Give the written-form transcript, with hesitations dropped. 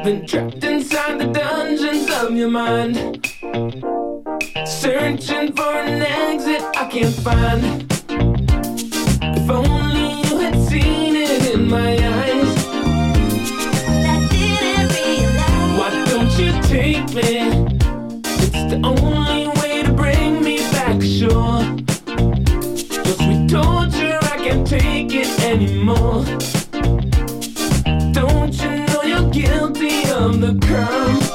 been trapped inside the dungeons of your mind, searching for an exit I can't find. If only you had seen it in my eyes. I didn't realize. Why don't you take me? It's the only way to bring me back ashore. Your sweet torture, I can't take it anymore. Don't you know you're guilty of the crime?